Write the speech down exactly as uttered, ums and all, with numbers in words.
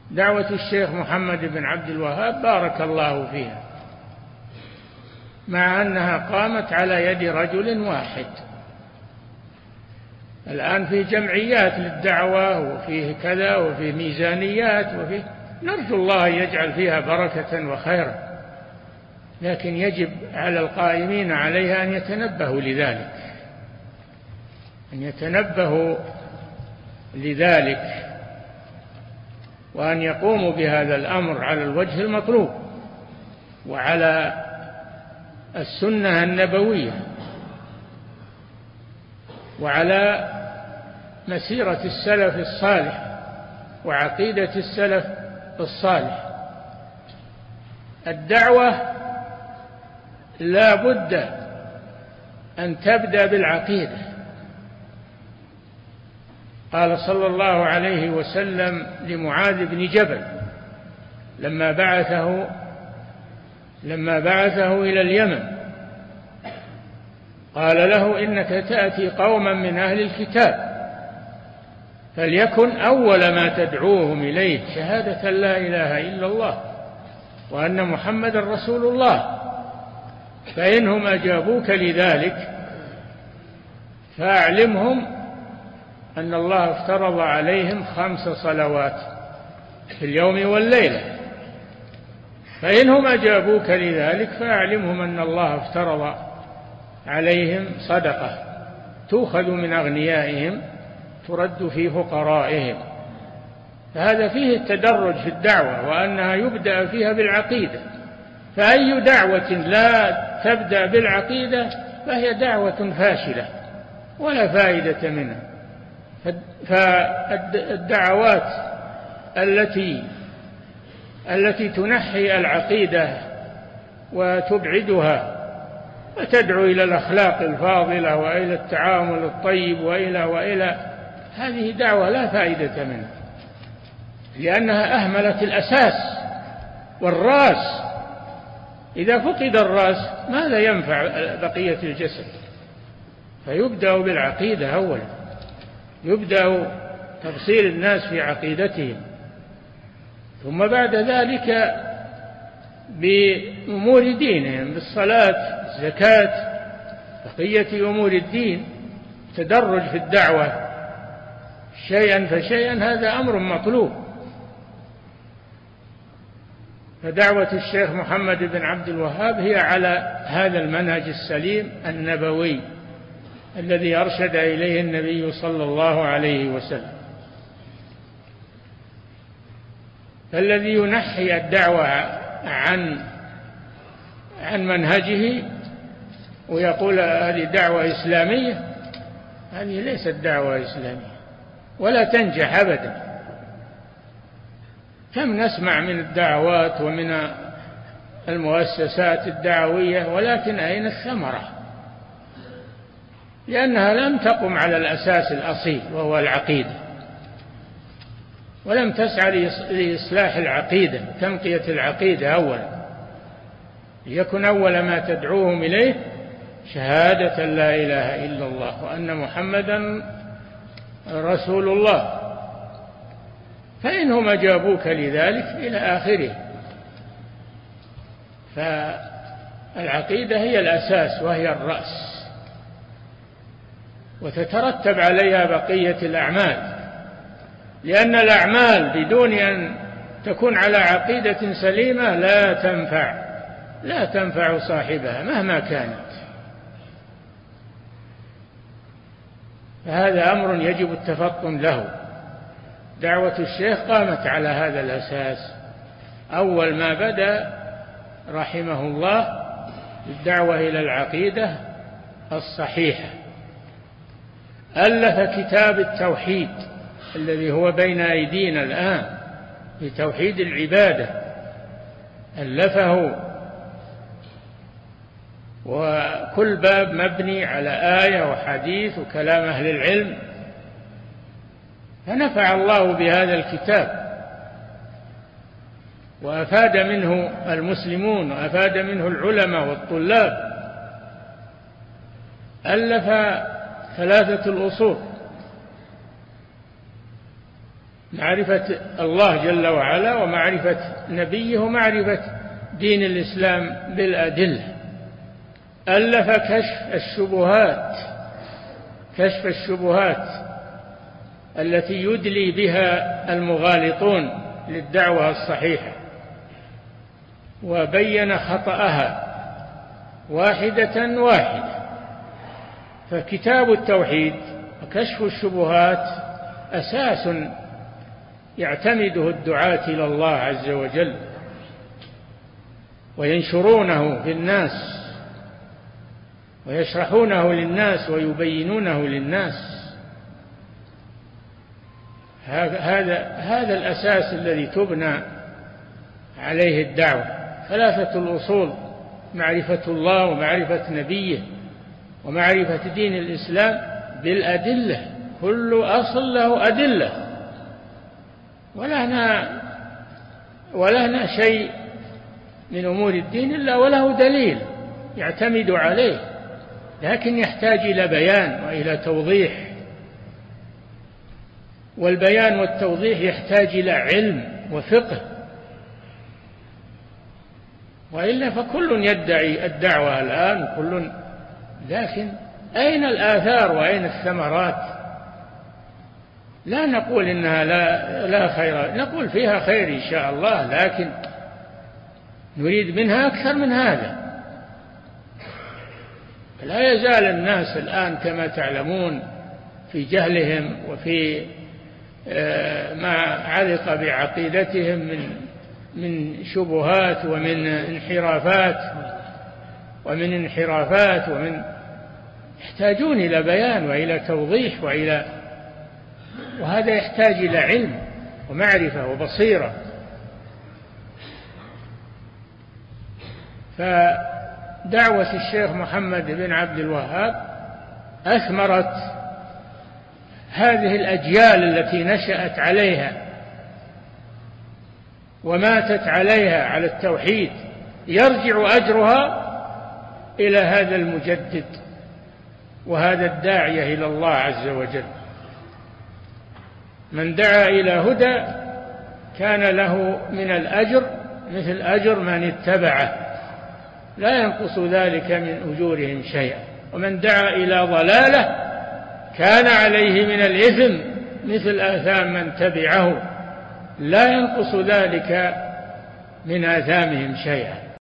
دعوة الشيخ محمد بن عبد الوهاب بارك الله فيها، مع أنها قامت على يد رجل واحد. الآن في جمعيات للدعوة وفيه كذا وفيه ميزانيات وفيه، نرجو الله يجعل فيها بركة وخيرا، لكن يجب على القائمين عليها أن يتنبهوا لذلك، أن يتنبهوا لذلك وأن يقوموا بهذا الأمر على الوجه المطلوب وعلى السنة النبوية وعلى مسيرة السلف الصالح وعقيدة السلف الصالح. الدعوة لا بد أن تبدأ بالعقيدة. قال صلى الله عليه وسلم لمعاذ بن جبل لما بعثه لما بعثه إلى اليمن، قال له: إنك تأتي قوما من أهل الكتاب، فليكن أول ما تدعوهم إليه شهادة لا إله إلا الله وأن محمد رسول الله، فإنهم أجابوك لذلك فأعلمهم أن الله افترض عليهم خمس صلوات في اليوم والليلة، فإنهم أجابوك لذلك فأعلمهم أن الله افترض عليهم صدقة تؤخذ من أغنيائهم ترد في فقرائهم. فهذا فيه التدرج في الدعوة، وأنها يبدأ فيها بالعقيدة، فأي دعوة لا تبدأ بالعقيدة فهي دعوة فاشلة ولا فائدة منها. فالدعوات التي التي تنحي العقيدة وتبعدها وتدعو إلى الأخلاق الفاضلة وإلى التعامل الطيب وإلى وإلى هذه دعوة لا فائدة منها، لأنها أهملت الأساس والرأس. إذا فقد الرأس ماذا ينفع بقية الجسد؟ فيبدأ بالعقيدة أولا، يبدأ تفصيل الناس في عقيدتهم، ثم بعد ذلك بأمور دينهم، بالصلاة، الزكاة، بقية أمور الدين، تدرج في الدعوة شيئا فشيئا، هذا أمر مطلوب. فدعوة الشيخ محمد بن عبد الوهاب هي على هذا المنهج السليم النبوي الذي أرشد إليه النبي صلى الله عليه وسلم. فالذي ينحي الدعوة عن عن منهجه ويقول هذه دعوة إسلامية، هذه ليست دعوة إسلامية ولا تنجح أبدا. كم نسمع من الدعوات ومن المؤسسات الدعوية، ولكن أين الثمرة؟ لأنها لم تقم على الأساس الأصيل وهو العقيدة، ولم تسعى لإصلاح العقيدة، تنقية العقيدة أولا، ليكن أول ما تدعوهم إليه شهادة لا إله إلا الله وأن محمدا رسول الله، فإنهم أجابوك لذلك إلى آخره. فالعقيدة هي الأساس وهي الرأس، وتترتب عليها بقية الأعمال، لأن الأعمال بدون أن تكون على عقيدة سليمة لا تنفع لا تنفع صاحبها مهما كانت. فهذا أمر يجب التفطن له. دعوة الشيخ قامت على هذا الأساس. أول ما بدأ رحمه الله الدعوة إلى العقيدة الصحيحة، ألف كتاب التوحيد الذي هو بين أيدينا الآن في توحيد العبادة، ألفه، وكل باب مبني على آية وحديث وكلام أهل العلم، فنفع الله بهذا الكتاب وأفاد منه المسلمون وأفاد منه العلماء والطلاب. ألف ثلاثة الأصول، معرفة الله جل وعلا ومعرفة نبيه ومعرفة دين الإسلام بالأدلة. ألف كشف الشبهات كشف الشبهات التي يدلي بها المغالطون للدعوة الصحيحة، وبين خطأها واحدة واحدة. فكتاب التوحيد وكشف الشبهات أساس يعتمده الدعاة إلى الله عز وجل وينشرونه في الناس ويشرحونه للناس ويبينونه للناس. هذا هذا الأساس الذي تبنى عليه الدعوة. ثلاثة الأصول: معرفة الله ومعرفة نبيه ومعرفة دين الإسلام بالأدلة. كل أصل له أدلة، ولهنا ولهنا شيء من أمور الدين إلا وله دليل يعتمد عليه، لكن يحتاج إلى بيان وإلى توضيح، والبيان والتوضيح يحتاج إلى علم وفقه، وإلا فكل يدعي الدعوة الآن كل، لكن أين الآثار وأين الثمرات؟ لا نقول إنها لا, لا خير، نقول فيها خير إن شاء الله، لكن نريد منها أكثر من هذا. لا يزال الناس الآن كما تعلمون في جهلهم وفي ما علق بعقيدتهم من من شبهات ومن انحرافات ومن انحرافات ومن يحتاجون إلى بيان وإلى توضيح وإلى وهذا يحتاج إلى علم ومعرفة وبصيرة. فدعوة الشيخ محمد بن عبد الوهاب أثمرت هذه الأجيال التي نشأت عليها وماتت عليها على التوحيد، يرجع أجرها إلى هذا المجدد وهذا الداعية إلى الله عز وجل. من دعا إلى هدى كان له من الأجر مثل أجر من اتبعه، لا ينقص ذلك من أجورهم شيئا. ومن دعا إلى ضلالة كان عليه من الإثم مثل آثام من تبعه، لا ينقص ذلك من آثامهم شيئا.